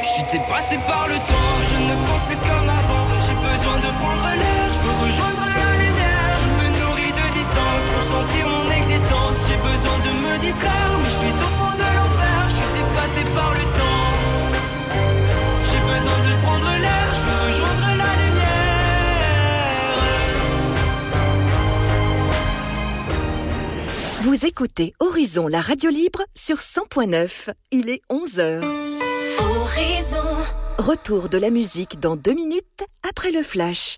Je suis dépassé par le temps, je ne pense plus comme avant. J'ai besoin de prendre l'air, je veux rejoindre la lumière. Je me nourris de distance pour sentir mon existence. J'ai besoin de me distraire, mais je suis au fond de l'enfer. Je suis dépassé par le temps. J'ai besoin de prendre l'air, je veux rejoindre la lumière. Vous écoutez Horizon, la radio libre sur 100.9. Il est 11h. Horizon. Retour de la musique dans 2 minutes après le flash.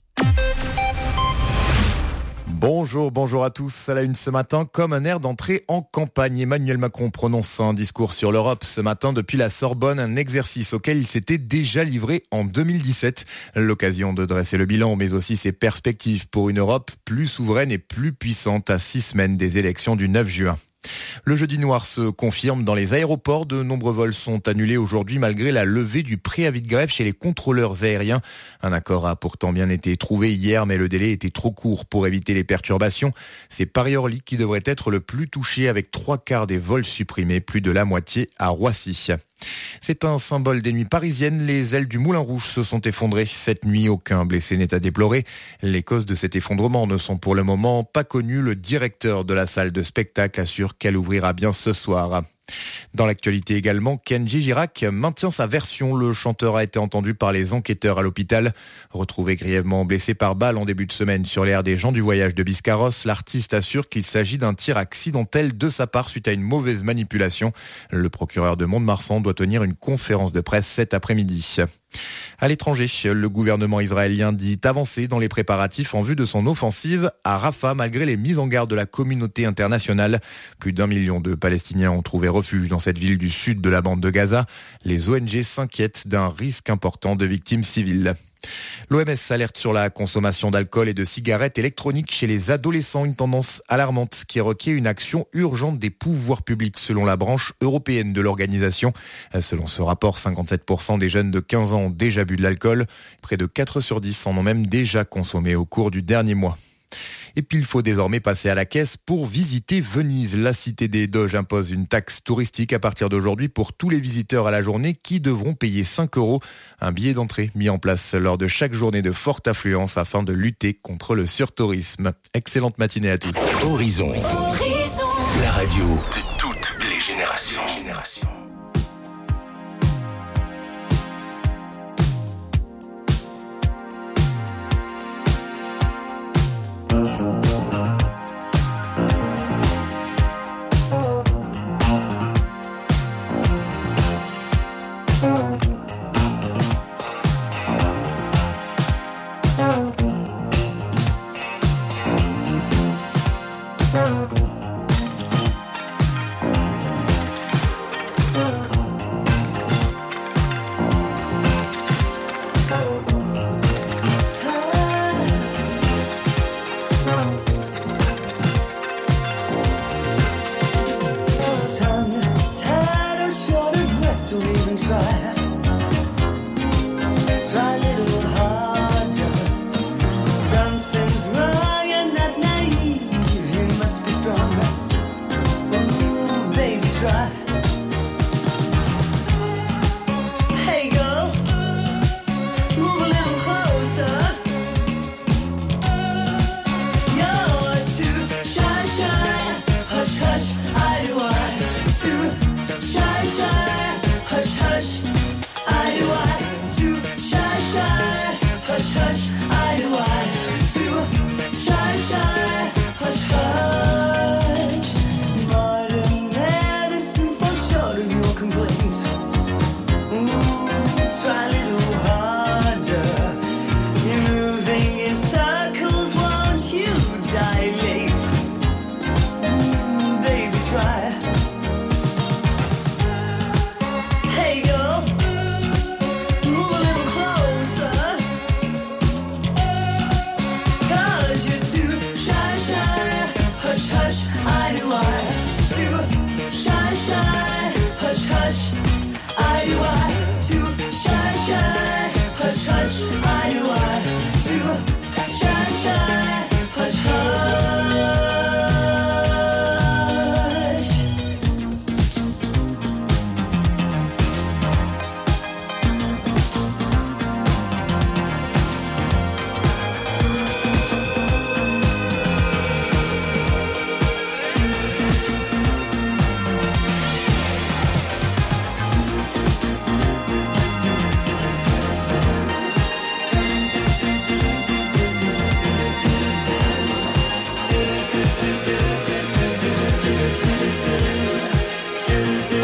Bonjour à tous. À la une ce matin, comme un air d'entrée en campagne. Emmanuel Macron prononce un discours sur l'Europe ce matin depuis la Sorbonne, un exercice auquel il s'était déjà livré en 2017. L'occasion de dresser le bilan, mais aussi ses perspectives pour une Europe plus souveraine et plus puissante à 6 semaines des élections du 9 juin. Le jeudi noir se confirme dans les aéroports. De nombreux vols sont annulés aujourd'hui malgré la levée du préavis de grève chez les contrôleurs aériens. Un accord a pourtant bien été trouvé hier, mais le délai était trop court pour éviter les perturbations. C'est Paris-Orly qui devrait être le plus touché avec 3/4 des vols supprimés, plus de la moitié à Roissy. C'est un symbole des nuits parisiennes. Les ailes du Moulin Rouge se sont effondrées. Cette nuit, aucun blessé n'est à déplorer. Les causes de cet effondrement ne sont pour le moment pas connues. Le directeur de la salle de spectacle assure qu'elle ouvrira bien ce soir. Dans l'actualité également, Kenji Girac maintient sa version. Le chanteur a été entendu par les enquêteurs à l'hôpital. Retrouvé grièvement blessé par balle en début de semaine sur l'aire des gens du voyage de Biscarrosse, l'artiste assure qu'il s'agit d'un tir accidentel de sa part suite à une mauvaise manipulation. Le procureur de Mont-de-Marsan doit tenir une conférence de presse cet après-midi. À l'étranger, le gouvernement israélien dit avancer dans les préparatifs en vue de son offensive à Rafah malgré les mises en garde de la communauté internationale. Plus d'1 million de Palestiniens ont trouvé refuge dans cette ville du sud de la bande de Gaza. Les ONG s'inquiètent d'un risque important de victimes civiles. L'OMS alerte sur la consommation d'alcool et de cigarettes électroniques chez les adolescents, une tendance alarmante qui requiert une action urgente des pouvoirs publics selon la branche européenne de l'organisation. Selon ce rapport, 57% des jeunes de 15 ans ont déjà bu de l'alcool. Près de 4 sur 10 en ont même déjà consommé au cours du dernier mois. Et puis il faut désormais passer à la caisse pour visiter Venise. La cité des Doges impose une taxe touristique à partir d'aujourd'hui pour tous les visiteurs à la journée qui devront payer 5 €. Un billet d'entrée mis en place lors de chaque journée de forte affluence afin de lutter contre le surtourisme. Excellente matinée à tous. Horizon. La radio de toutes les générations.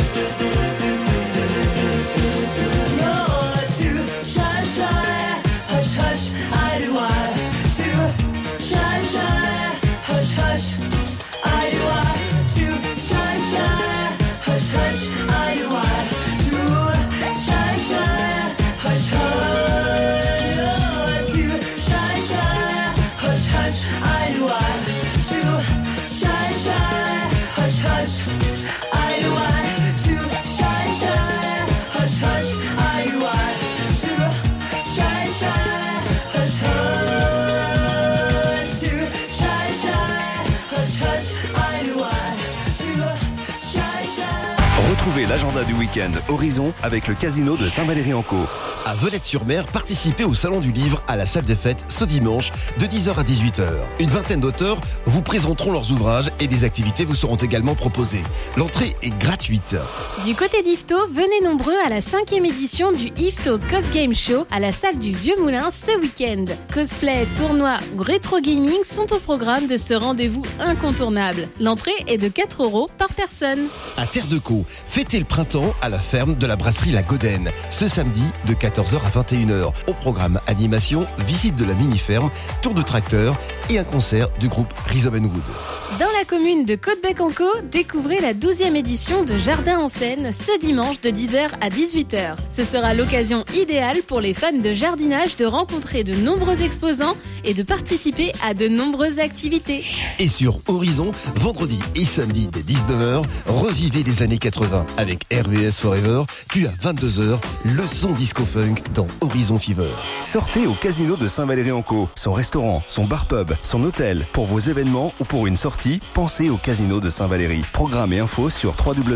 Retrouvez l'agenda du week-end Horizon avec le casino de Saint-Valery-en-Caux. À Venette-sur-Mer, participez au Salon du Livre à la salle des fêtes ce dimanche de 10h à 18h. Une vingtaine d'auteurs vous présenteront leurs ouvrages et des activités vous seront également proposées. L'entrée est gratuite. Du côté d'Yvetot, venez nombreux à la 5e édition du Yvetot Cos Game Show à la salle du Vieux Moulin ce week-end. Cosplay, tournois ou rétro gaming sont au programme de ce rendez-vous incontournable. L'entrée est de 4 € par personne. À Terre de Caux, fêtez le printemps à la ferme de la brasserie La Godaine. Ce samedi de 14h à 21h. Au programme animation, visite de la mini-ferme, tour de tracteur et un concert du groupe Rhythm & Wood. Dans la commune de Côte-Bec-en-Caux, découvrez la 12e édition de Jardin en Seine ce dimanche de 10h à 18h. Ce sera l'occasion idéale pour les fans de jardinage de rencontrer de nombreux exposants et de participer à de nombreuses activités. Et sur Horizon, vendredi et samedi dès 19h, revivez les années 80 avec RVS Forever, puis à 22h, le son disco-funk dans Horizon Fever. Sortez au casino de Saint-Valery-en-Caux. Son restaurant, son bar-pub, son hôtel. Pour vos événements ou pour une sortie, pensez au casino de Saint-Valery. Programme et infos sur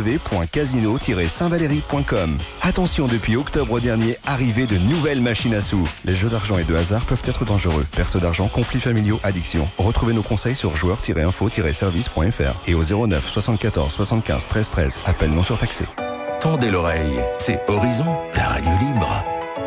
www.casino-saint-valery.com. Attention, depuis octobre dernier, arrivée de nouvelles machines à sous. Les jeux d'argent et de hasard peuvent être dangereux. Perte d'argent, conflits familiaux, addiction. Retrouvez nos conseils sur joueurs-info-service.fr et au 09 74 75 13 13. Appel non surtaxé. Tendez l'oreille, c'est Horizon, la radio libre.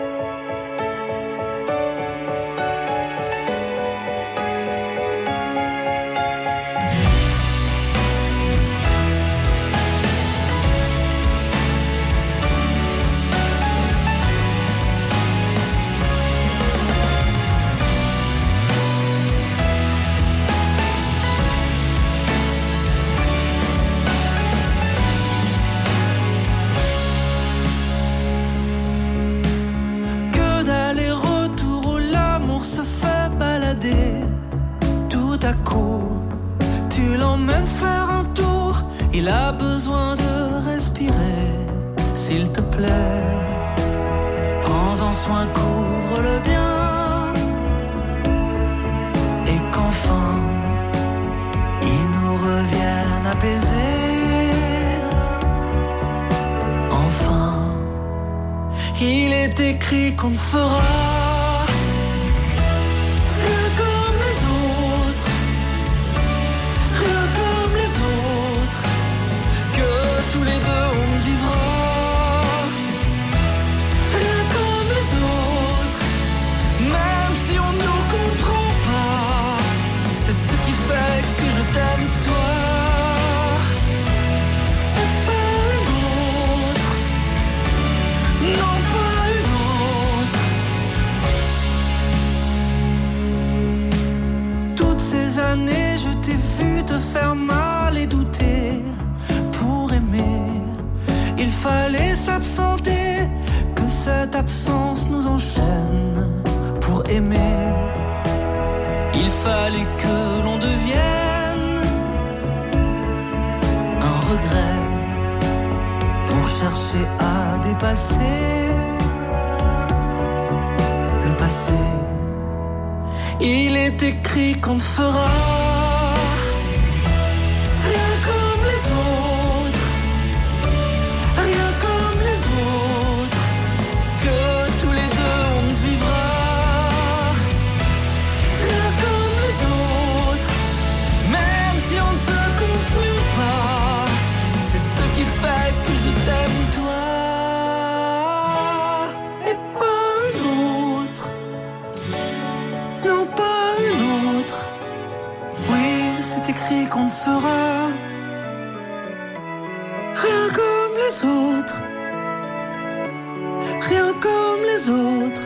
Il a besoin de respirer, s'il te plaît. Prends-en soin, couvre-le bien. Et qu'enfin, il nous revienne apaisé. Enfin, il est écrit qu'on fera tous les deux on vivra rien comme les autres, même si on nous comprend pas. C'est ce qui fait que je t'aime toi et pas une autre, non pas une autre. Toutes ces années je t'ai vu te faire mal et douter. Pour aimer, il fallait s'absenter, que cette absence nous enchaîne. Pour aimer, il fallait que l'on devienne un regret pour chercher à dépasser le passé. Il est écrit qu'on ne fera fait que je t'aime toi et pas une autre, non pas une autre. les autres, rien comme les autres.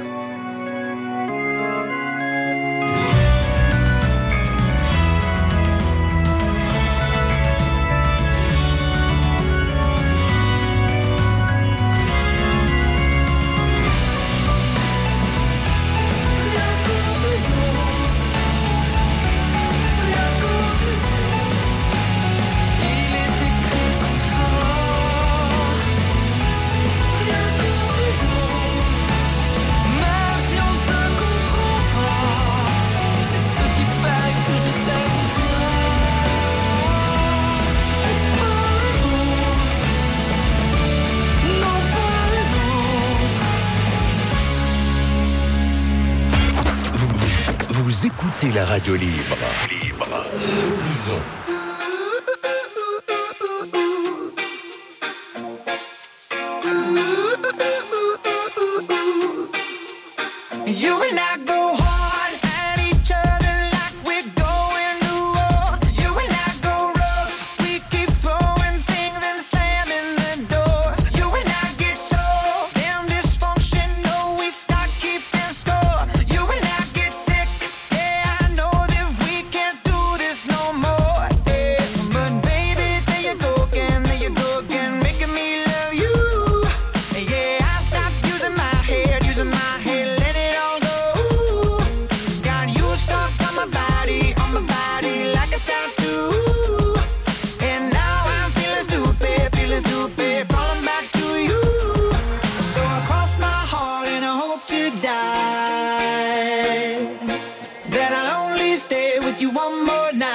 Vous écoutez la radio libre. Horizon. You and I go hard at each other like we're going to war. You and I go rough, we keep throwing things and slamming the doors. You and I get so damn dysfunctional, we start keeping score. You and I get sick, yeah, I know that we can't do this no more. Yeah. But baby, there you go again, making me love you. Yeah, I stopped using my head, let it all go. Got you stuck on my body like a tattoo. And now I'm feeling stupid, calling back to you. So I cross my heart and I hope to die, that I'll only stay with you one more night.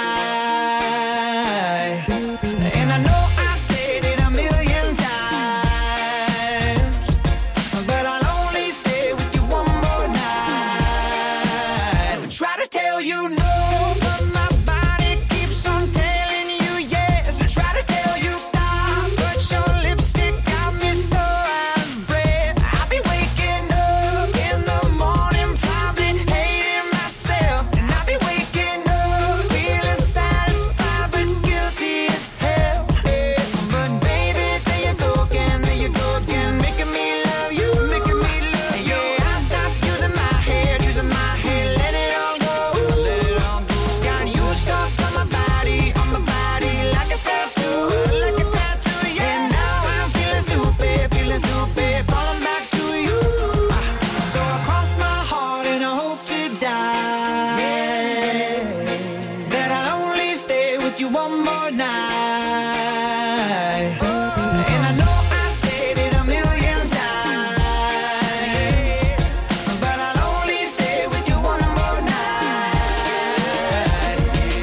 And I know I said it a million times, but I'll only stay with you one more night. Try to tell you no, but my body keeps on telling you yes. Try to tell you stop, but your lipstick got me so out of breath. I'll be waking up in the morning, probably hating myself. And I'll be waking up feeling satisfied but guilty as hell. Yeah. But baby, there you go again, making me love you. Yeah, I stopped using my head, let it all go. Got you stuck on my body like a tattoo, yeah. And now I'm feeling stupid, falling back to you. So I cross my heart and I hope to die, that I'll only stay with you one more night. And I know I said it a million times, but I'll only stay with you one more night.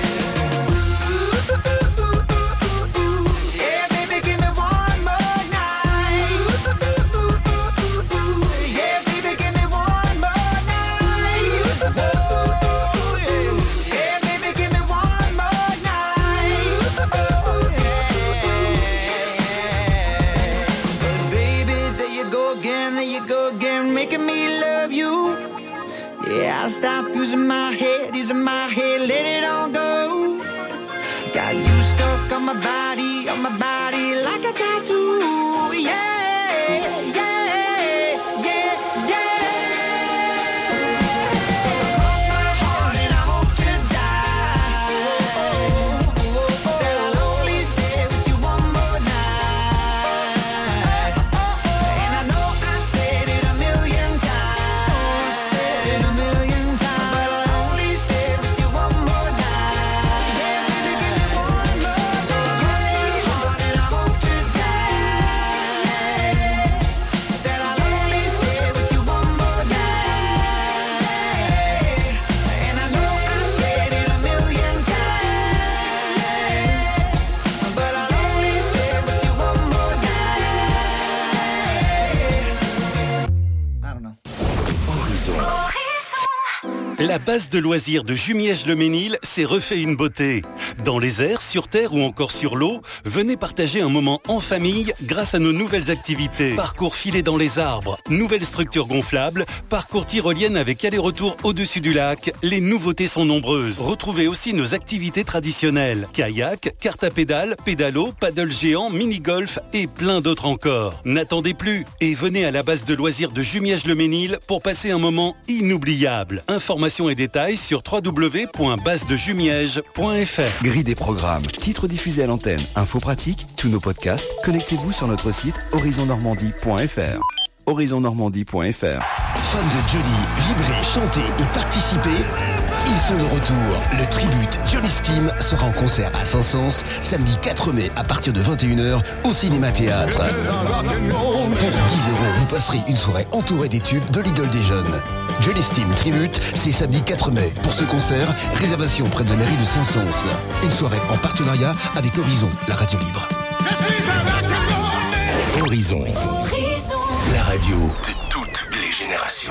Yeah, baby, give me one more night. Yeah, baby, give me one more night. Yeah, baby, give me one more night. But baby, there you go again, making me love you. Yeah, I stopped using my head, let it all go. Got you stuck on my body like a tattoo, yeah. So cross my heart and I hope to die, that I'll only stay with you one more night. And I know I said it a million times, but I'll only stay with you one more night. Yeah, baby, give me one more. So cross my heart and I hope to die. La base de loisirs de Jumièges-le-Mesnil s'est refait une beauté. Dans les airs, sur terre ou encore sur l'eau, venez partager un moment en famille grâce à nos nouvelles activités. Parcours filé dans les arbres, nouvelles structures gonflables, parcours tyrolienne avec aller-retour au-dessus du lac. Les nouveautés sont nombreuses. Retrouvez aussi nos activités traditionnelles. Kayak, carte à pédales, pédalo, paddle géant, mini-golf et plein d'autres encore. N'attendez plus et venez à la base de loisirs de Jumièges-le-Mesnil pour passer un moment inoubliable. Informations et détails sur www.basedejumièges.fr. Grille des programmes, titres diffusés à l'antenne, infos pratiques, tous nos podcasts, connectez-vous sur notre site horizonnormandie.fr. horizonnormandie.fr. Fans de Johnny, vibrer, chanter et participer, ils sont de retour. Le tribute Johnny Steam sera en concert à Saint-Saëns samedi 4 mai à partir de 21h au Cinéma Théâtre. Pour 10 €, vous passerez une soirée entourée des tubes de l'idole des jeunes. Johnny Steam Tribute, c'est samedi 4 mai. Pour ce concert, réservation près de la mairie de Saint-Saëns. Une soirée en partenariat avec Horizon, la radio libre. Horizon. La radio de toutes les générations.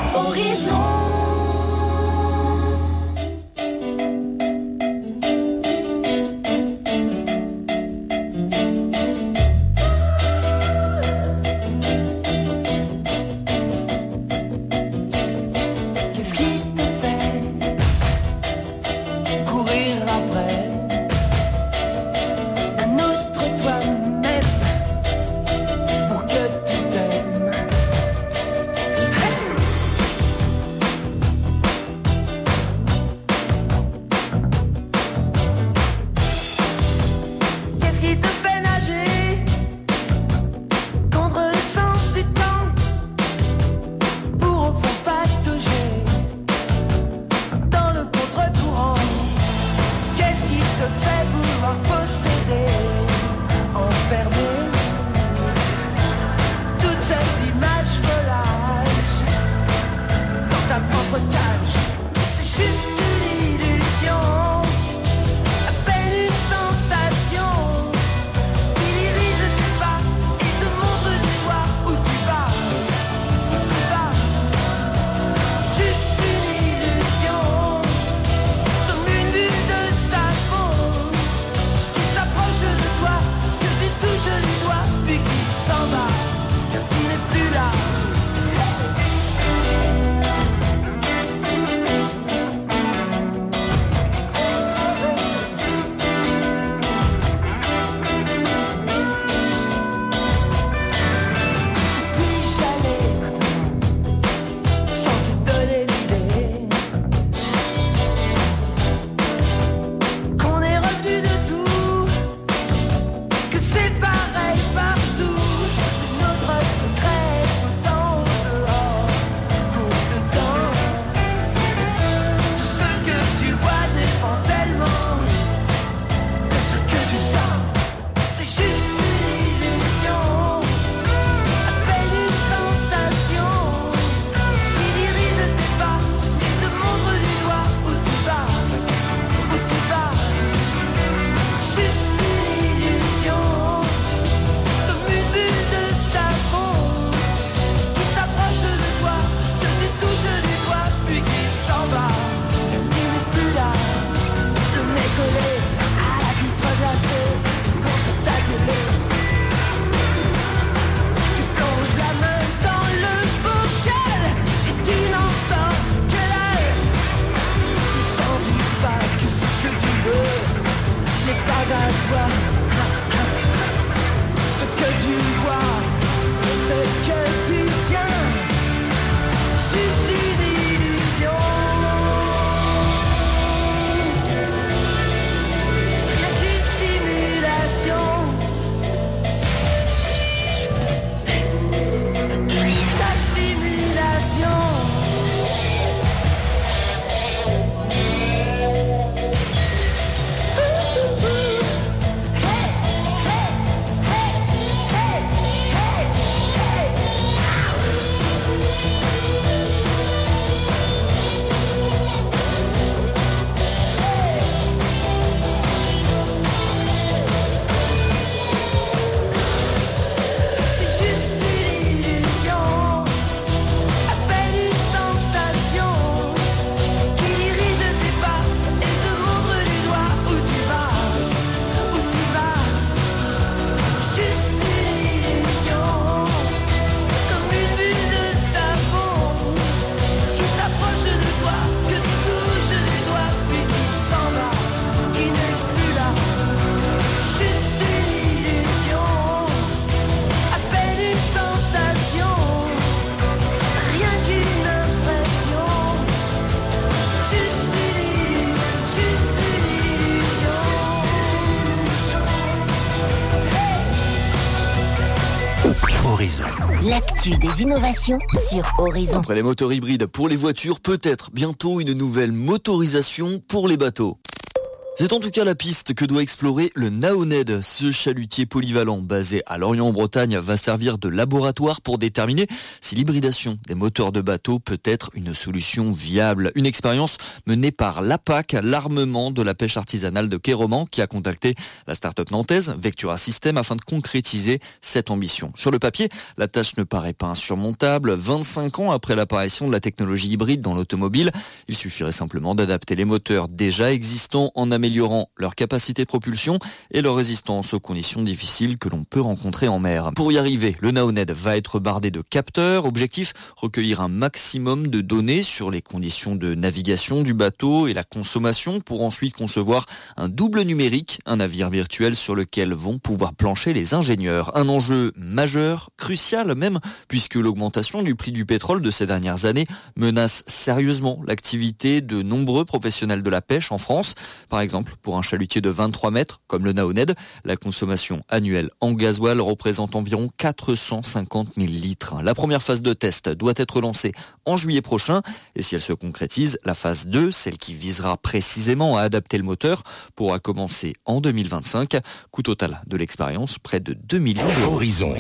L'actu des innovations sur Horizon. Après les moteurs hybrides pour les voitures, peut-être bientôt une nouvelle motorisation pour les bateaux. C'est en tout cas la piste que doit explorer le Naoned. Ce chalutier polyvalent basé à Lorient en Bretagne va servir de laboratoire pour déterminer si l'hybridation des moteurs de bateaux peut être une solution viable. Une expérience menée par l'APAC, l'armement de la pêche artisanale de Queyroman, qui a contacté la start-up nantaise Vectura System afin de concrétiser cette ambition. Sur le papier, la tâche ne paraît pas insurmontable. 25 ans après l'apparition de la technologie hybride dans l'automobile, il suffirait simplement d'adapter les moteurs déjà existants en améliorant leur capacité de propulsion et leur résistance aux conditions difficiles que l'on peut rencontrer en mer. Pour y arriver, le Naoned va être bardé de capteurs. Objectif, recueillir un maximum de données sur les conditions de navigation du bateau et la consommation pour ensuite concevoir un double numérique, un navire virtuel sur lequel vont pouvoir plancher les ingénieurs. Un enjeu majeur, crucial même, puisque l'augmentation du prix du pétrole de ces dernières années menace sérieusement l'activité de nombreux professionnels de la pêche en France. Par exemple, pour un chalutier de 23 mètres, comme le Naoned, la consommation annuelle en gasoil représente environ 450 000 litres. La première phase de test doit être lancée en juillet prochain. Et si elle se concrétise, la phase 2, celle qui visera précisément à adapter le moteur, pourra commencer en 2025. Coût total de l'expérience, près de 2 millions d'euros. Horizon.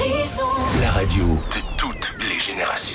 La radio de toutes les générations.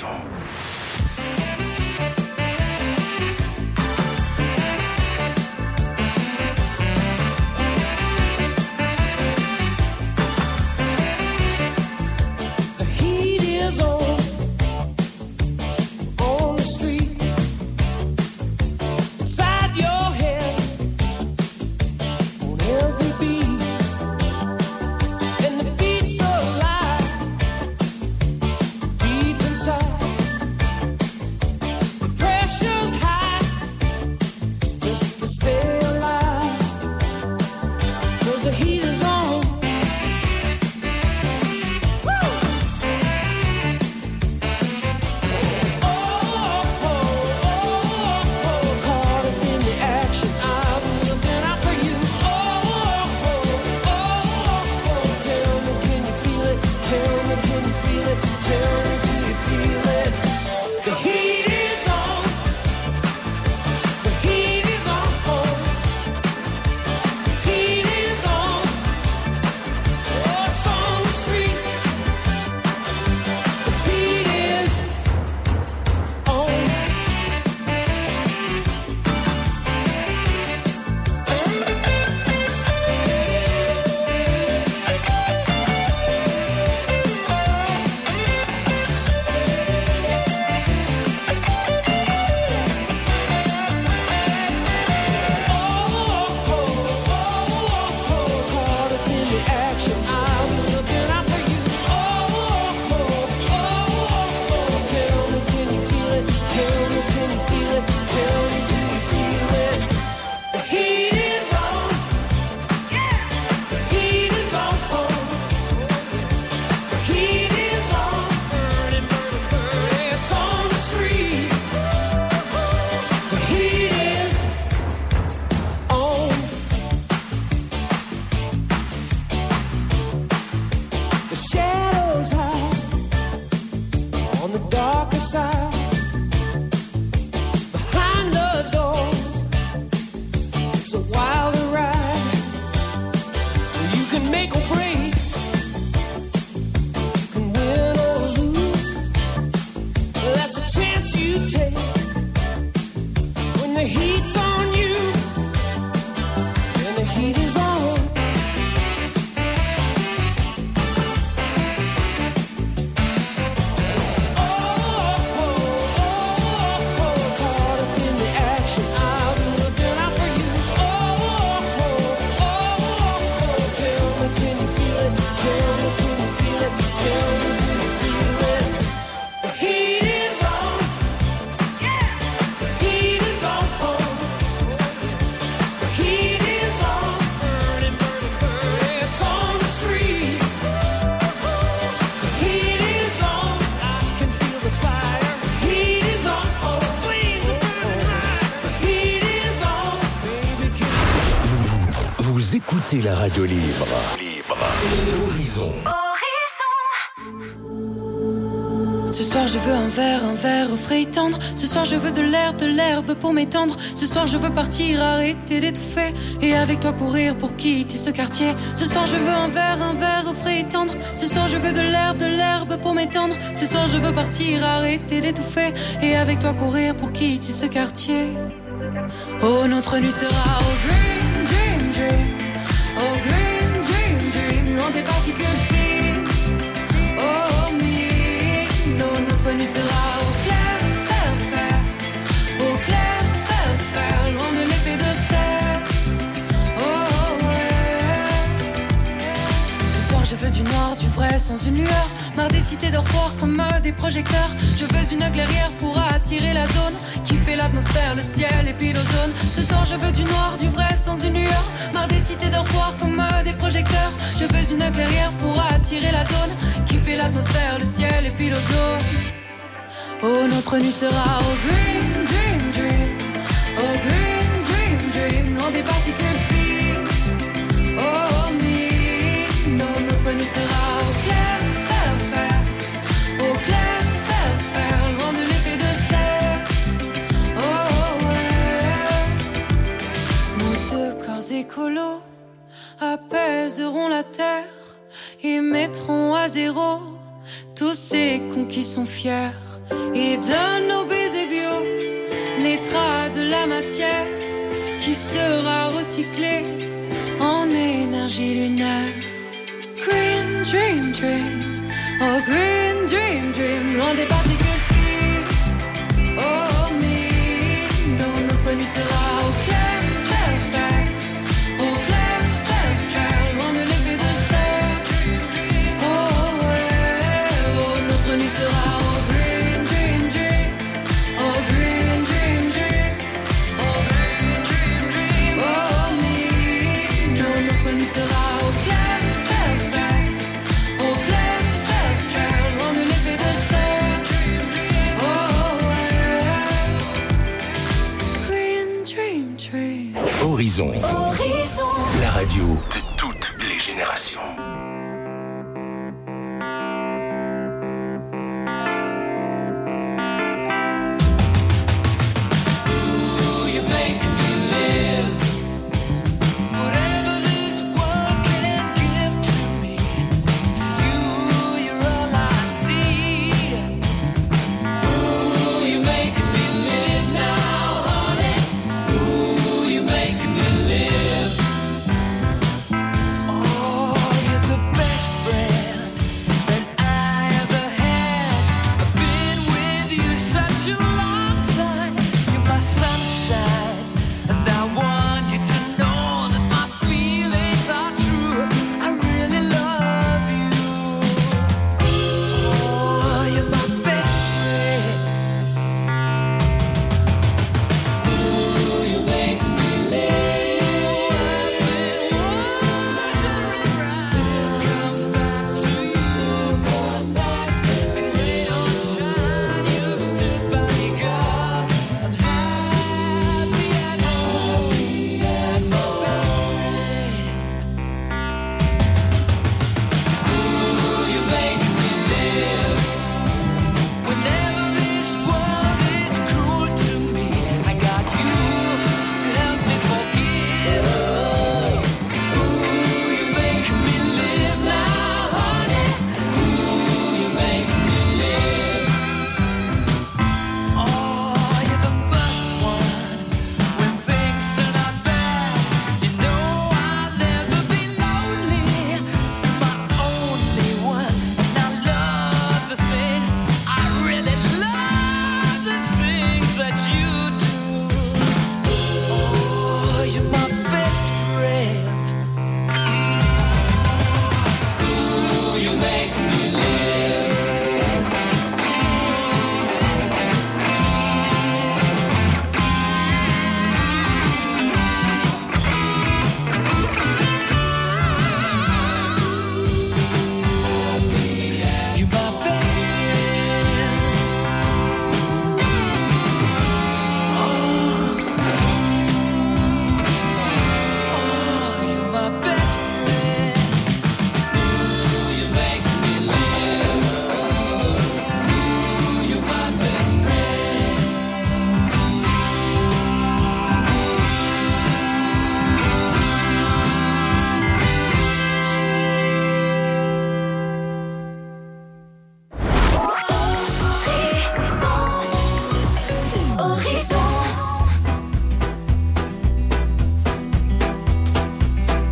Écoutez la radio libre. Horizon. Horizon. Ce soir je veux un verre au frais et tendre. Ce soir je veux de l'herbe pour m'étendre. Ce soir je veux partir, arrêter d'étouffer et avec toi courir pour quitter ce quartier. Ce soir je veux un verre au frais et tendre. Ce soir je veux de l'herbe pour m'étendre. Ce soir je veux partir, arrêter d'étouffer et avec toi courir pour quitter ce quartier. Oh, notre nuit sera au green dream dream. Oh, green dream dream, loin des particules fines. Oh, me, non, notre nuit sera au clair, faire, au clair, faire, loin de l'épée de serre. Oh, ouais. Ce soir je veux du noir, du vrai, sans une lueur. Marre des cités dortoirs comme des projecteurs. Je veux une clairière pour attirer la zone qui fait l'atmosphère, le ciel et puis l'ozone. Ce soir je veux du noir, du vrai, sans une lueur. Marre des cités dortoirs comme des projecteurs. Je veux une clairière pour attirer la zone qui fait l'atmosphère, le ciel et puis l'ozone. Oh, notre nuit sera au green dream dream. Oh, green dream dream, loin des particules fines. Oh, me, non, notre nuit sera au clair. Loin de l'épée de serre. Oh, ouais. Nos deux corps écolos apaiseront la terre et mettront à zéro tous ces cons qui sont fiers. Et de nos baisers bio naîtra de la matière qui sera recyclée en énergie lunaire. Green dream dream. Oh, green dream dream, loin des particules fines. Oh, me, non, notre nuit sera au clair, au clair, loin de l'épée de serre. Oh, ouais, oh, notre nuit sera au green dream dream. Oh, green dream dream. Oh, green dream dream. Oh, me, non, notre nuit sera au clair. Horizon. La radio de toutes les générations. Oh,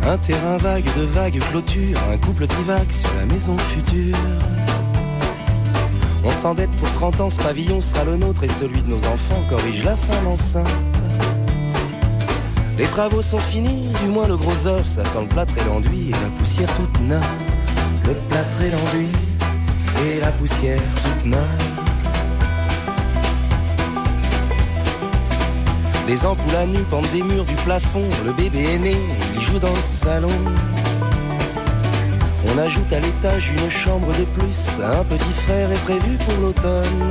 Un terrain vague de vagues clôtures, un couple divague sur la maison future. On s'endette pour 30 ans, ce pavillon sera le nôtre et celui de nos enfants corrige la femme enceinte. Les travaux sont finis, du moins le gros œuf, ça sent le plâtre et l'enduit et la poussière toute neuve. Le plâtre et l'enduit et la poussière toute neuve. Les ampoules à nu pendent des murs du plafond, le bébé est né, il joue dans le salon. On ajoute à l'étage une chambre de plus, un petit frère est prévu pour l'automne.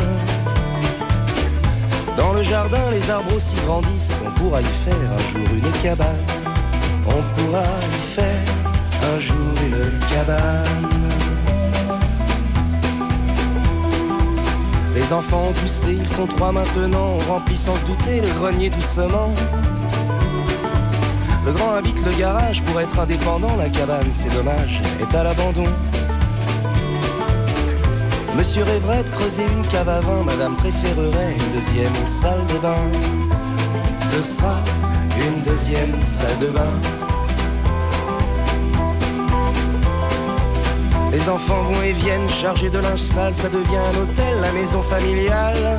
Dans le jardin, les arbres aussi grandissent, on pourra y faire un jour une cabane. On pourra y faire un jour une cabane. Les enfants ont poussé, ils sont 3 maintenant, on remplit sans se douter le grenier doucement. Le grand habite le garage pour être indépendant, la cabane, c'est dommage, est à l'abandon. Monsieur rêverait de creuser une cave à vin, madame préférerait une deuxième salle de bain. Ce sera une deuxième salle de bain. Les enfants vont et viennent chargés de linge sale, ça devient un hôtel, la maison familiale.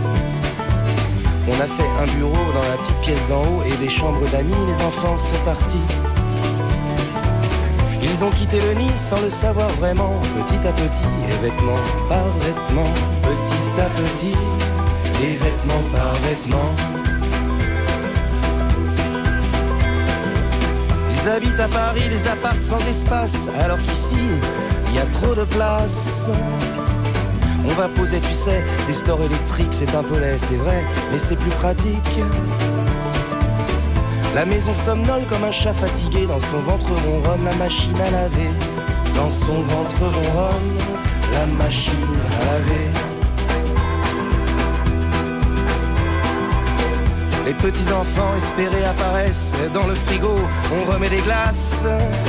On a fait un bureau dans la petite pièce d'en haut et des chambres d'amis, les enfants sont partis. Ils ont quitté le nid sans le savoir vraiment, petit à petit, et vêtement par vêtement, petit à petit, et vêtement par vêtement. Ils habitent à Paris des apparts sans espace, alors qu'ici, il y a trop de place. On va poser, tu sais, des stores électriques, c'est un peu laid, c'est vrai, mais c'est plus pratique. La maison somnole comme un chat fatigué, dans son ventre ronronne la machine à laver. Dans son ventre ronronne la machine à laver. Les petits enfants espérés apparaissent, dans le frigo on remet des glaces.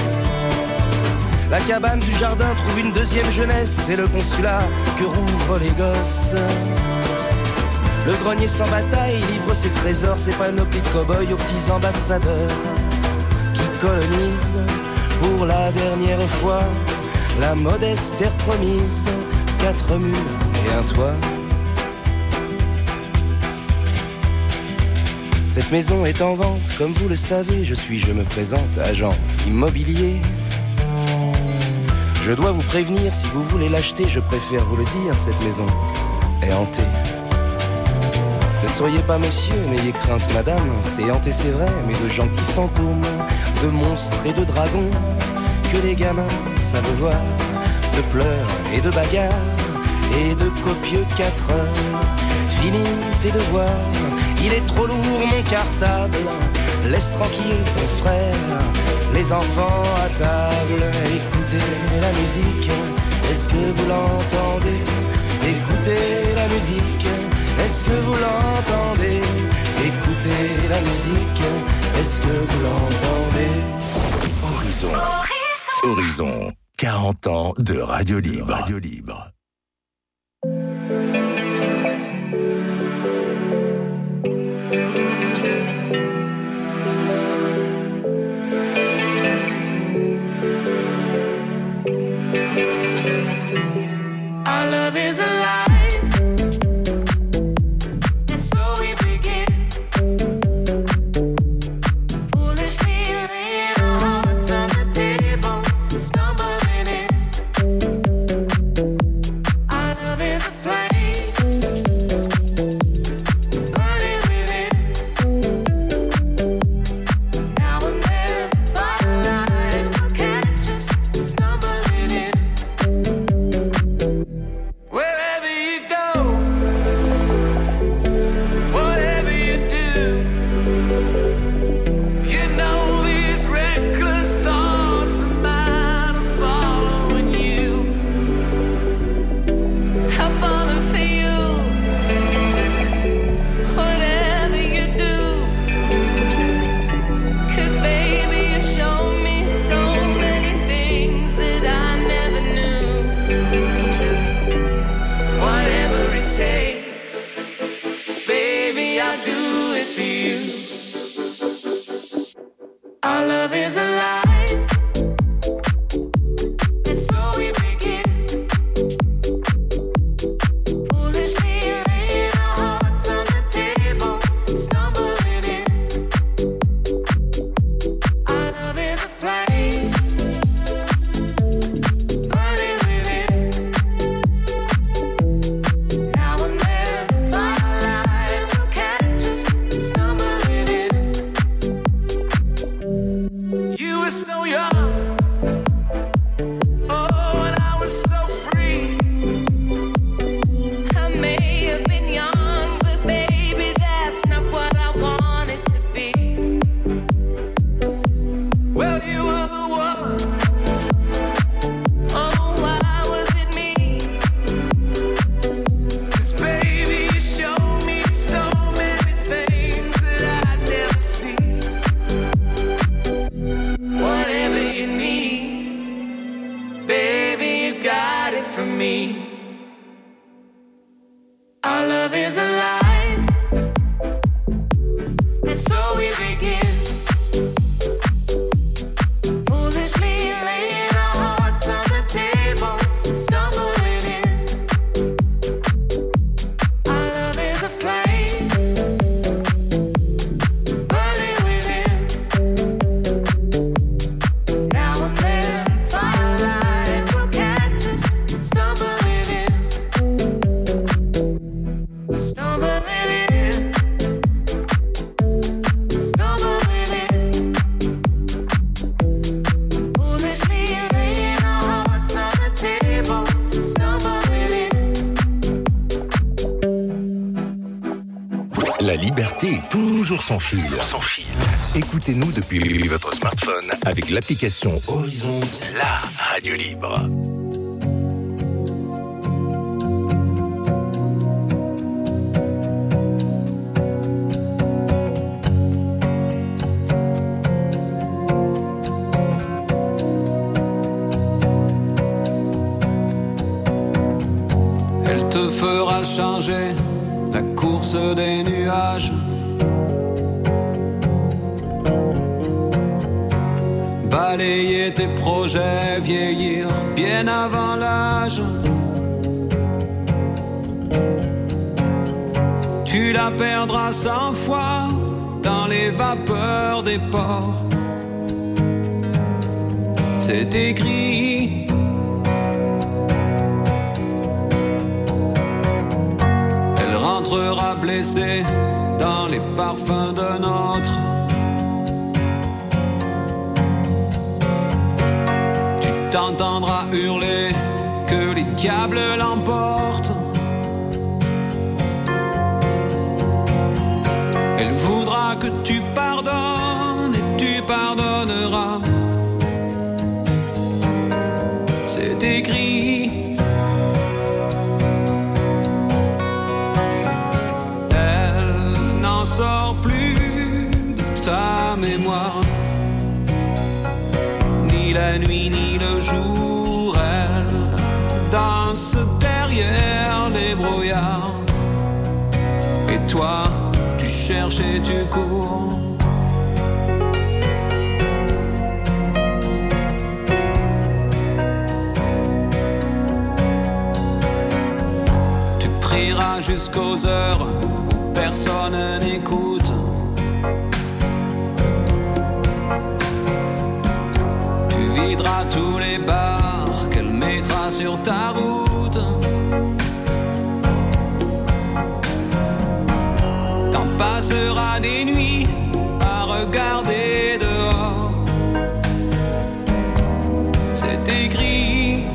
La cabane du jardin trouve une deuxième jeunesse, c'est le consulat que rouvrent les gosses. Le grenier sans bataille livre ses trésors, ses panoplies de cow-boys aux petits ambassadeurs qui colonisent pour la dernière fois la modeste terre promise, 4 murs et un toit. Cette maison est en vente, comme vous le savez, je me présente, agent immobilier. Je dois vous prévenir, si vous voulez l'acheter, je préfère vous le dire, cette maison est hantée. Ne soyez pas monsieur, n'ayez crainte madame, c'est hanté c'est vrai, mais de gentils fantômes, de monstres et de dragons, que les gamins savent voir, de pleurs et de bagarres, et de copieux 4 heures. Fini tes devoirs, il est trop lourd mon cartable, laisse tranquille ton frère, les enfants à table, écoutez la musique, est-ce que vous l'entendez? Écoutez la musique, est-ce que vous l'entendez? Écoutez la musique, est-ce que vous l'entendez? Horizon, 40 ans de Radio Libre. Radio Libre. Our love is alive. Wherever you La liberté est toujours sans fil. Écoutez-nous depuis votre smartphone avec l'application Horizon, la radio libre. Elle te fera changer la course des nuages. Balayer tes projets, vieillir bien avant l'âge. Tu la perdras 100 fois dans les vapeurs des ports. C'est écrit. Elle rentrera blessée dans les parfums d'un autre. Tu t'entendras hurler que les diables l'emportent. Elle voudra que tu pardonnes et tu pardonneras. C'est écrit. Elle n'en sort plus de ta mémoire. Ni la nuit ni le jour, elle danse derrière les brouillards. Et toi, tu cherches et tu cours. Tu prieras jusqu'aux heures où personne n'écoute. Tu videras tous les bars qu'elle mettra sur ta route. T'en passeras des nuits à regarder dehors. C'est écrit.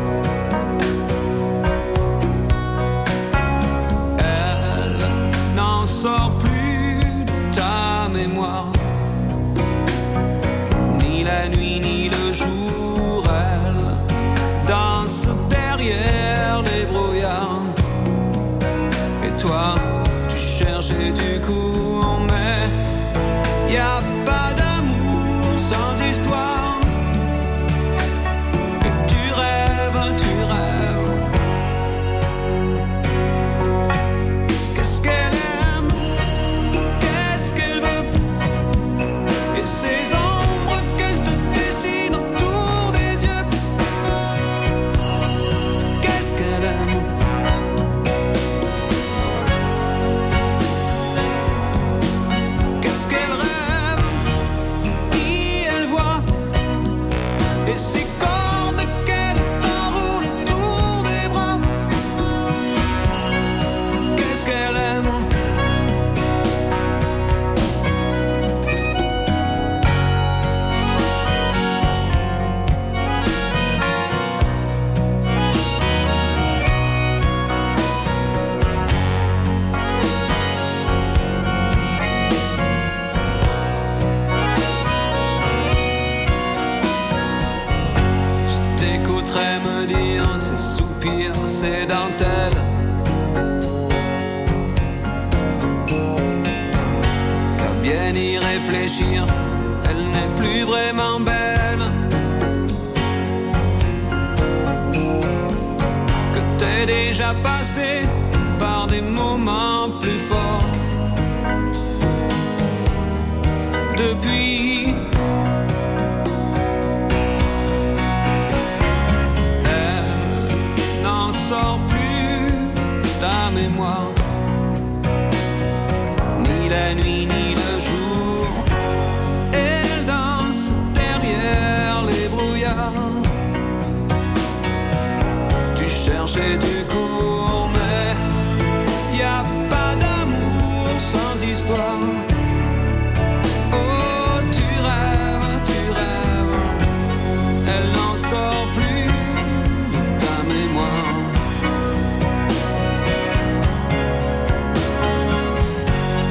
Elle n'en sort plus de ta mémoire. Ni la nuit ni le jour, elle danse derrière les brouillards. Et toi, tu cherches et tu cours, mais y a pas d'amour sans histoire. Et tu rêves, tu rêves. Qu'est-ce qu'elle aime? Qu'est-ce qu'elle veut? Et ces ombres qu'elle te dessine autour des yeux. Qu'est-ce qu'elle aime? Qu'est-ce qu'elle rêve? Qui elle voit? Et ces cordes qu'elle t'enroule autour des bras. Qu'est-ce qu'elle aime? Je t'écouterai me dire ces soupirs, ces dentelles. Car bien y réfléchir, elle n'est plus vraiment belle. Que t'es déjà passé par des moments plus forts. Depuis, elle n'en sort plus de ta mémoire. Ni la nuit ni le jour, elle danse derrière les brouillards. Tu cherches et tu cours, mais y a pas d'amour sans histoire. Oh, tu rêves, elle n'en sort plus de ta mémoire.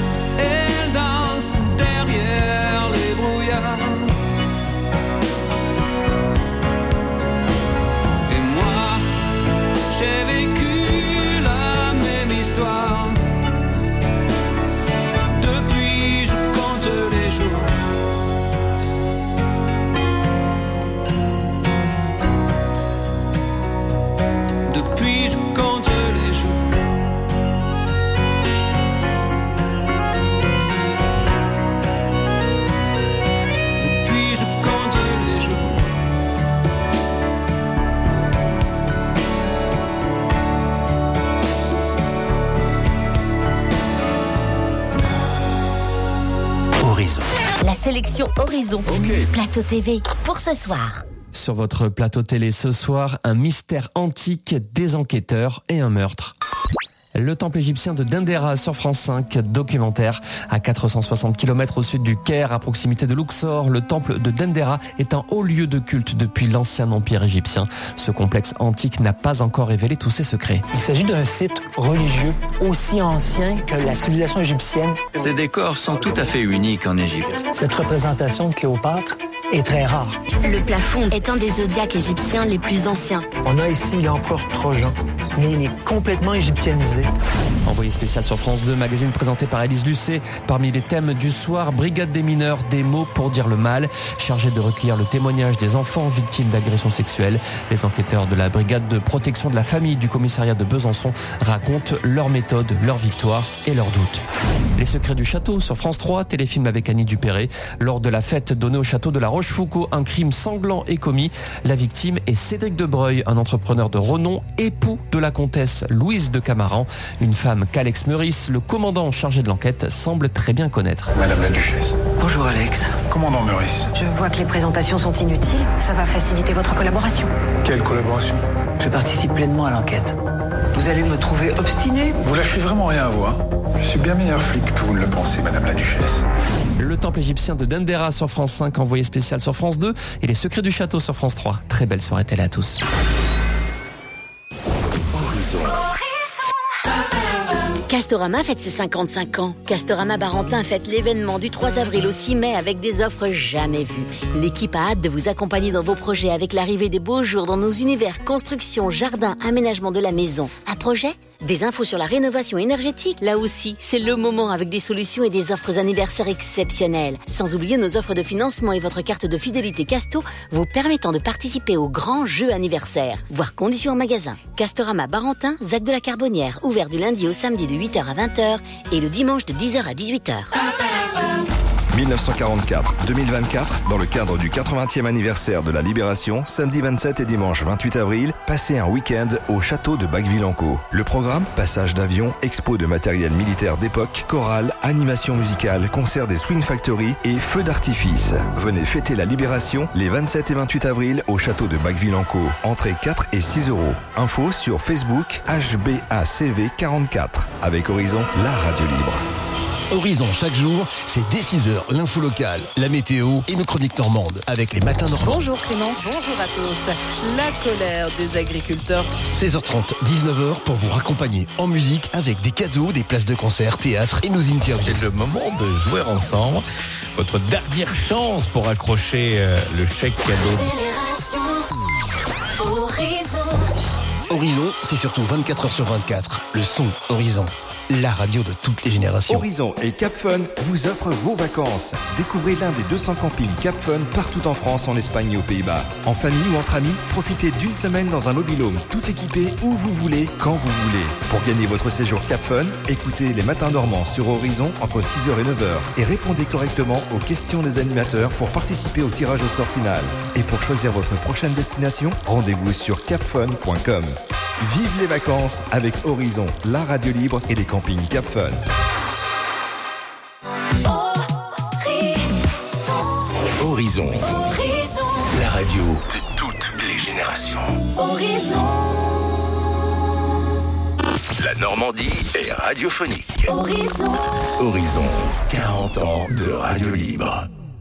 La sélection Horizon. Plateau TV pour ce soir. Sur votre plateau télé ce soir, un mystère antique, des enquêteurs et un meurtre. Le temple égyptien de Dendera sur France 5, documentaire. À 460 km au sud du Caire, à proximité de Luxor, le temple de Dendera est un haut lieu de culte depuis l'ancien empire égyptien. Ce complexe antique n'a pas encore révélé tous ses secrets. Il s'agit d'un site religieux aussi ancien que la civilisation égyptienne. Ces décors sont tout à fait uniques en Égypte. Cette représentation de Cléopâtre est très rare. Le plafond est un des zodiaques égyptiens les plus anciens. On a ici l'empereur Trojan, mais il est complètement égyptianisé. Envoyé spécial sur France 2, magazine présenté par Élise Lucet. Parmi les thèmes du soir, brigade des mineurs, des mots pour dire le mal. Chargé de recueillir le témoignage des enfants victimes d'agressions sexuelles. Les enquêteurs de la brigade de protection de la famille du commissariat de Besançon racontent leurs méthodes, leurs victoires et leurs doutes. Les secrets du château sur France 3, téléfilm avec Annie Dupéré. Lors de la fête donnée au château de la Rochefoucauld, un crime sanglant est commis. La victime est Cédric Debreuil, un entrepreneur de renom, époux de la comtesse Louise de Camaran. Une femme qu'Alex Meurice, le commandant chargé de l'enquête, semble très bien connaître. Madame la Duchesse. Bonjour Alex. Commandant Meurice. Je vois que les présentations sont inutiles. Ça va faciliter votre collaboration. Quelle collaboration? Je participe pleinement à l'enquête. Vous allez me trouver obstiné? Vous lâchez vraiment rien à vous, hein? Je suis bien meilleur flic que vous ne le pensez, Madame la Duchesse. Le temple égyptien de Dendera sur France 5, envoyé spécial sur France 2, et les secrets du château sur France 3. Très belle soirée télé à tous. Castorama fête ses 55 ans. Castorama Barentin fête l'événement du 3 avril au 6 mai avec des offres jamais vues. L'équipe a hâte de vous accompagner dans vos projets avec l'arrivée des beaux jours dans nos univers construction, jardin, aménagement de la maison. Un projet ? Des infos sur la rénovation énergétique? Là aussi, c'est le moment avec des solutions et des offres anniversaires exceptionnelles. Sans oublier nos offres de financement et votre carte de fidélité Casto vous permettant de participer au grand jeu anniversaire. Voir conditions en magasin. Castorama Barentin, ZAC de la Carbonnière, ouvert du lundi au samedi de 8h à 20h et le dimanche de 10h à 18h. 1944-2024, dans le cadre du 80e anniversaire de la Libération, samedi 27 et dimanche 28 avril, passez un week-end au château de Bacqueville-en-Caux. Le programme, passage d'avion, expo de matériel militaire d'époque, chorale, animation musicale, concert des Swing Factory et feux d'artifice. Venez fêter la Libération les 27 et 28 avril au château de Bacqueville-en-Caux. Entrée 4 et 6 €. Info sur Facebook HBACV44. Avec Horizon, la radio libre. Horizon, chaque jour, c'est dès 6h, l'info locale, la météo et nos chroniques normandes avec les matins normands. Bonjour Clémence. Bonjour à tous. La colère des agriculteurs. 16h30, 19h pour vous raccompagner en musique avec des cadeaux, des places de concert, théâtre et nos interviews. C'est le moment de jouer ensemble. Votre dernière chance pour accrocher le chèque cadeau. Horizon, c'est surtout 24h sur 24. Le son Horizon. La radio de toutes les générations. Horizon et Cap Fun vous offrent vos vacances. Découvrez l'un des 200 campings Cap Fun partout en France, en Espagne et aux Pays-Bas. En famille ou entre amis, profitez d'une semaine dans un mobil-home tout équipé où vous voulez, quand vous voulez. Pour gagner votre séjour Cap Fun, écoutez les matins dormants sur Horizon entre 6h et 9h et répondez correctement aux questions des animateurs pour participer au tirage au sort final. Et pour choisir votre prochaine destination, rendez-vous sur capfun.com. Vive les vacances avec Horizon, la radio libre et les campings Cap Fun. Horizon. La radio de toutes les générations. La Normandie est radiophonique. Horizon. 40 ans de radio libre.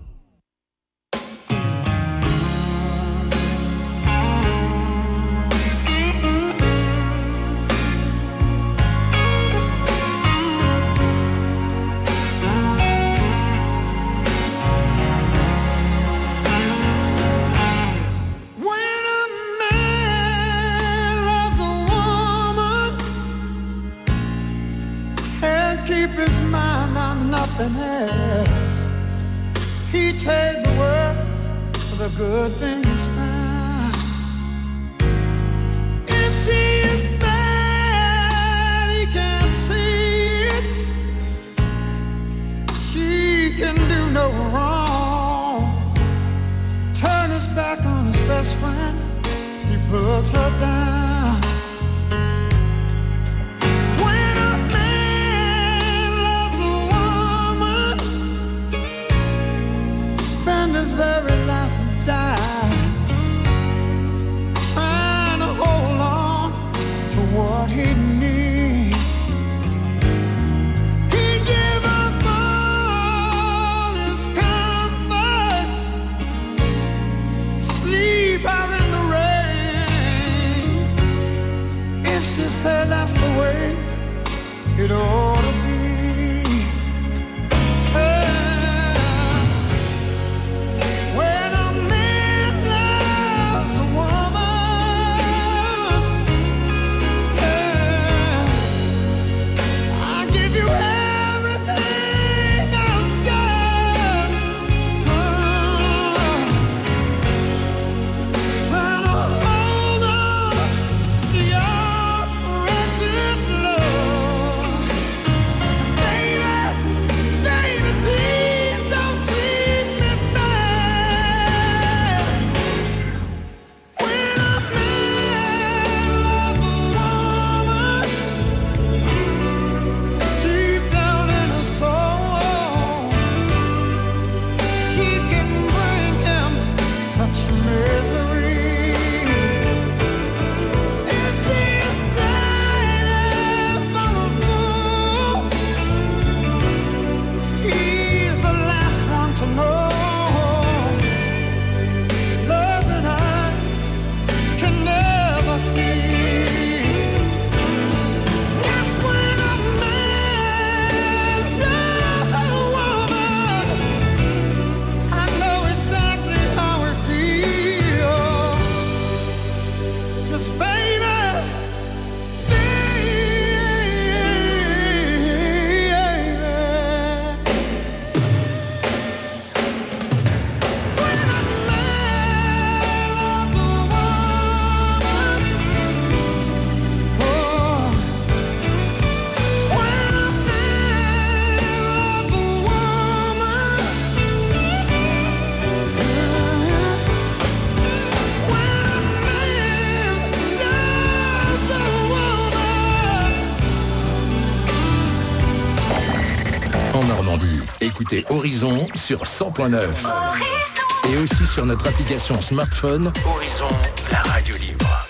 His mind on nothing else. He trade the world for the good things found. If she is bad, he can't see it. She can do no wrong. Turn his back on his best friend. He puts her down. said that's the way it ought to be. When a man loves a woman, I give you everything I've got. Trying to hold on to your precious love. Baby, baby, please don't treat me bad. When a man loves a woman, deep down in her soul, she can bring him such misery. If she's blinded from a fool, he's the last one to know. Love that eyes can never see. That's when a man loves a woman. I know exactly how it feels. Just baby, when a man loves a woman, oh, when a man loves a woman, when a man loves a woman. En Normandie, écoutez Horizon sur 100.9. Et aussi sur notre application smartphone, Horizon, la radio libre.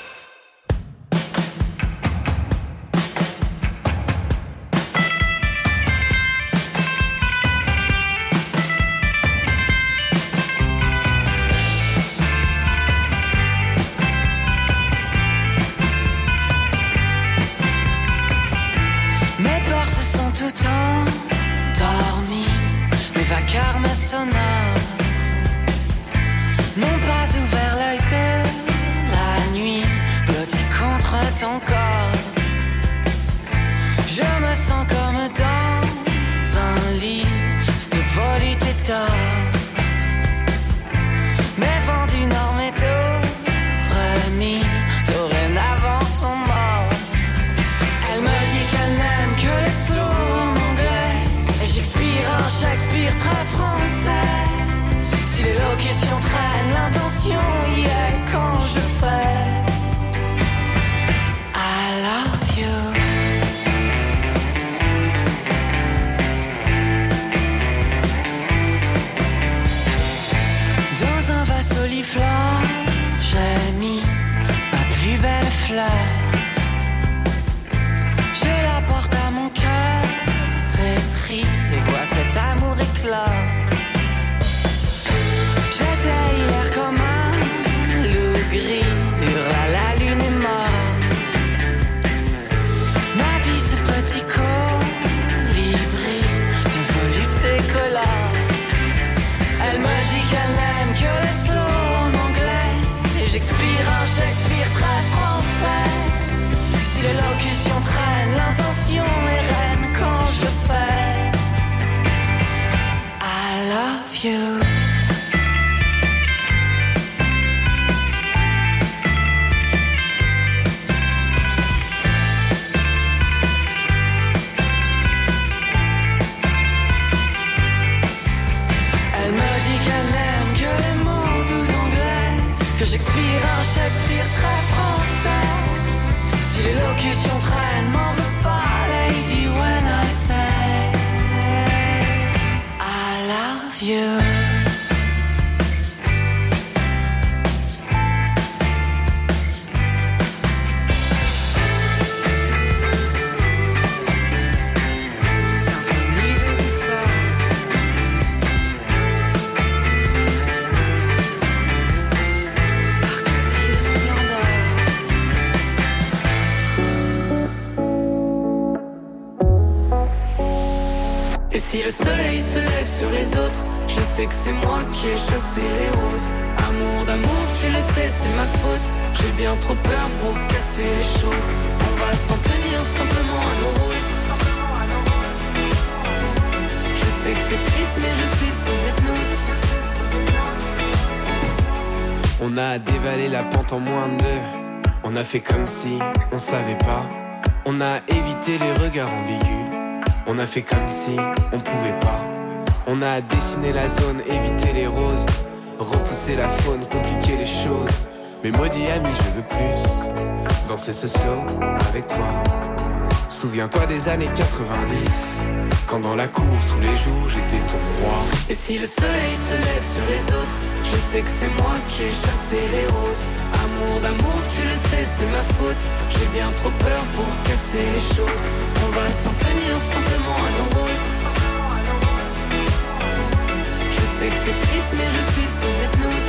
Mes peurs se sont tout endormies, mes vacarmes sonores n'ont pas ouvert l'œil de la nuit, blotti contre ton corps. Je me sens comme dans un lit de volute et d'or. Mes vents du nord, mes remis, dorénavant sont morts. Elle me dit qu'elle n'aime que les slow en anglais, et j'expire un Shakespeare très français. Si l'élocution traîne, l'intention y est quand je fais I love you. Dans un vase oliflant, j'ai mis ma plus belle fleur. Je la porte à mon cœur épris et vois cet amour éclore. J'étais hier comme un loup gris, hurle à la lune est morte. Ma vie ce petit colibri de volupté colore. Elle me dit qu'elle n'aime que les slow en anglais, et j'expire un Shakespeare très français. Si l'élocution traîne, l'intention est reine quand je fais I love you. Elle me dit qu'elle n'aime que les mots doux anglais, que j'expire un Shakespeare très français. Si l'élocution traîne, m'en veux pas, lady, when I say I love you. si le soleil se lève sur les autres, je sais que c'est moi qui ai chassé les roses. Amour d'amour, tu le sais, c'est ma faute. J'ai bien trop peur pour casser les choses. On va s'en tenir simplement à nos rôles. Je sais que c'est triste mais je suis sous hypnose. On a dévalé la pente en moins de 2. On a fait comme si on savait pas. On a évité les regards ambigus. On a fait comme si on pouvait pas. On a dessiné la zone, évité les roses, repousser la faune, compliquer les choses. Mais maudit ami, je veux plus danser ce slow avec toi. Souviens-toi des années 90, quand dans la cour tous les jours j'étais ton roi. Et si le soleil se lève sur les autres, je sais que c'est moi qui ai chassé les roses. Amour d'amour, tu le sais, c'est ma faute. J'ai bien trop peur pour casser les choses. On va s'en tenir simplement à nos rôles. Je sais que c'est triste mais je suis sous hypnose.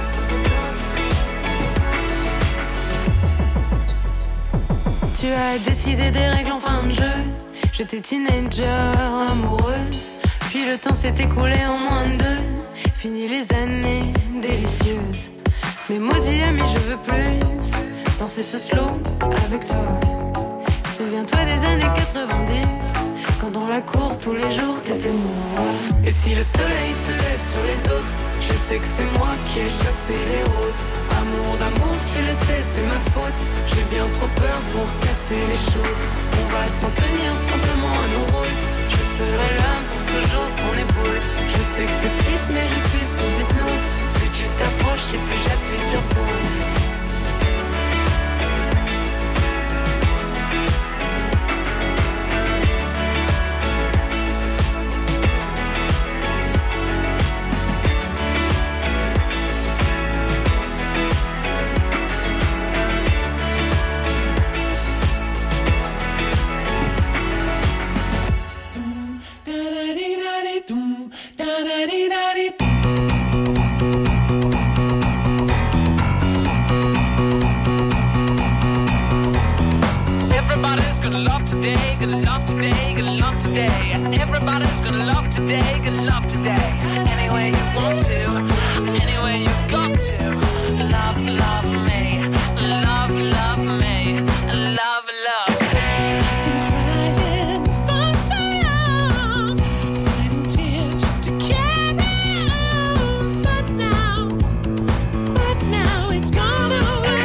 Tu as décidé des règles en fin de jeu. J'étais teenager, amoureuse. Puis le temps s'est écoulé en moins de 2. Fini les années délicieuses. Mais maudit ami, je veux plus danser ce slow avec toi. Souviens-toi des années 90, quand dans la cour tous les jours t'étais moi. Et si le soleil se lève sur les autres, je sais que c'est moi qui ai chassé les roses. Amour d'amour, tu le sais, c'est ma faute. J'ai bien trop peur pour casser les choses. On va s'en tenir simplement à nos rôles. Je serai là pour toujours ton épaule. Je sais que c'est triste mais je suis sous hypnose. Plus tu t'approches et plus j'appuie sur pause. Everybody's gonna love today, gonna love today, gonna love today. Everybody's gonna love today, gonna love today. Any way you want to, any way you've got to. Love, love me, love, love me, love, love me. I've been crying for so long, fighting tears just to carry on. But now it's gone away.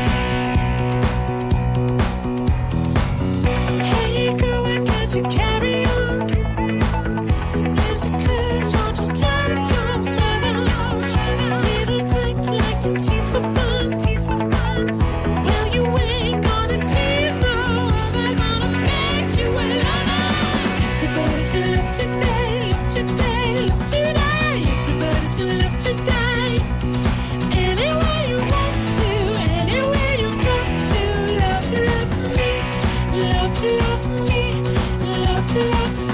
Hey girl, why can't you carry on? Is it 'cause you're just like your mother? Little type like to tease for fun. Well, you ain't gonna tease no, they're gonna make you a lover. Everybody's gonna love today, love today, love today. Everybody's gonna love today. Any way you want to, any way you've got to. Love, love me, love, love me, love, love me.